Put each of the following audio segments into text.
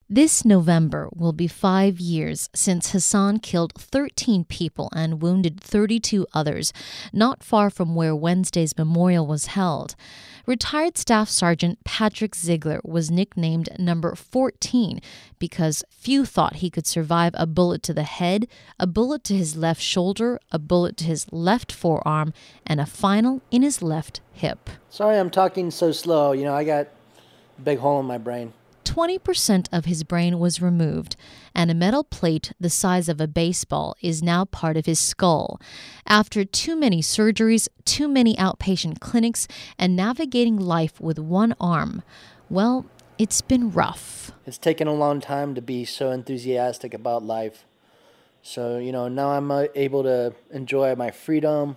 This November will be 5 years since Hassan killed 13 people and wounded 32 others, not far from where Wednesday's memorial was held. Retired Staff Sergeant Patrick Ziegler was nicknamed number 14 because few thought he could survive a bullet to the head, a bullet to his left shoulder, a bullet to his left forearm, and a final in his left hip. Sorry I'm talking so slow. I got a big hole in my brain. 20% of his brain was removed, and a metal plate the size of a baseball is now part of his skull. After too many surgeries, too many outpatient clinics, and navigating life with one arm, well, it's been rough. It's taken a long time to be so enthusiastic about life. So, now I'm able to enjoy my freedom,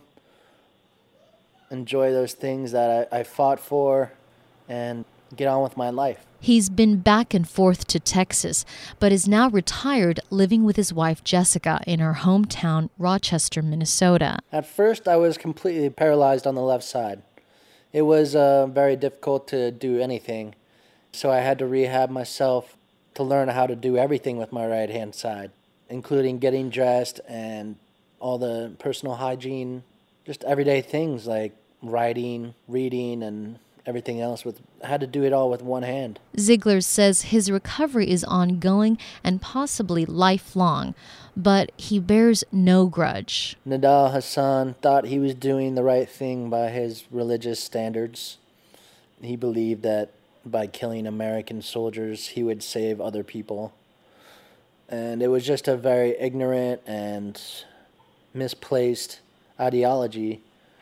enjoy those things that I fought for, and get on with my life. He's been back and forth to Texas, but is now retired, living with his wife Jessica in her hometown, Rochester, Minnesota. At first, I was completely paralyzed on the left side. It was very difficult to do anything, so I had to rehab myself to learn how to do everything with my right-hand side, including getting dressed and all the personal hygiene, just everyday things like writing, reading, and everything else. I had to do it all with one hand. Ziegler says his recovery is ongoing and possibly lifelong, but he bears no grudge. Nidal Hasan thought he was doing the right thing by his religious standards. He believed that by killing American soldiers, he would save other people. And it was just a very ignorant and misplaced ideology.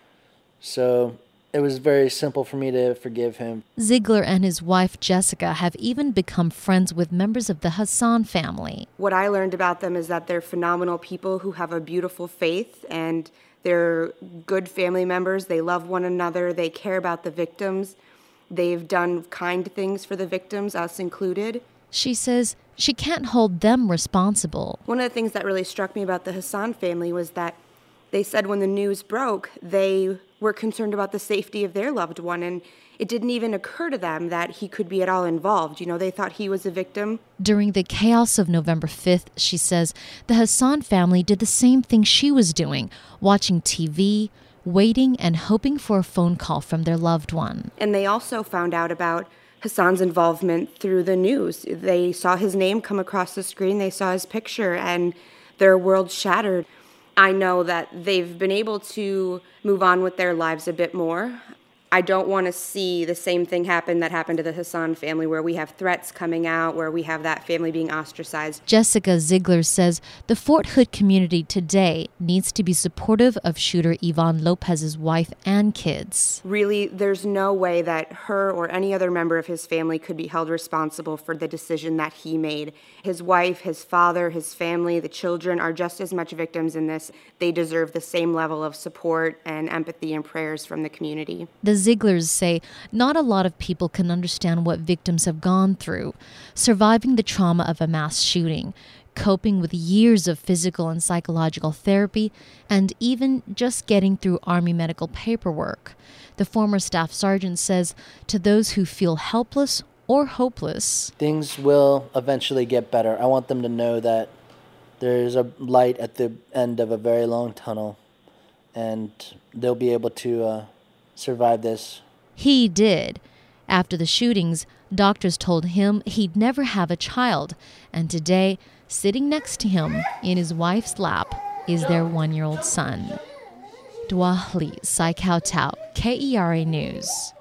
So it was very simple for me to forgive him. Ziegler and his wife Jessica have even become friends with members of the Hasan family. What I learned about them is that they're phenomenal people who have a beautiful faith, and they're good family members. They love one another. They care about the victims. They've done kind things for the victims, us included. She says she can't hold them responsible. One of the things that really struck me about the Hasan family was that they said when the news broke, they were concerned about the safety of their loved one, and it didn't even occur to them that he could be at all involved. They thought he was a victim. During the chaos of November 5th, she says, the Hasan family did the same thing she was doing, watching TV, waiting and hoping for a phone call from their loved one. And they also found out about Hassan's involvement through the news. They saw his name come across the screen, they saw his picture, and their world shattered. I know that they've been able to move on with their lives a bit more. I don't want to see the same thing happen that happened to the Hasan family, where we have threats coming out, where we have that family being ostracized. Jessica Ziegler says the Fort Hood community today needs to be supportive of shooter Ivan Lopez's wife and kids. Really, there's no way that her or any other member of his family could be held responsible for the decision that he made. His wife, his father, his family, the children are just as much victims in this. They deserve the same level of support and empathy and prayers from the community. The Zieglers say not a lot of people can understand what victims have gone through, surviving the trauma of a mass shooting, coping with years of physical and psychological therapy, and even just getting through Army medical paperwork. The former staff sergeant says to those who feel helpless or hopeless, things will eventually get better. I want them to know that there's a light at the end of a very long tunnel, and they'll be able to survive this. He did. After the shootings, doctors told him he'd never have a child, and today, sitting next to him in his wife's lap is their 1-year-old son. Dua Li, Sai Kao Tao, KERA News.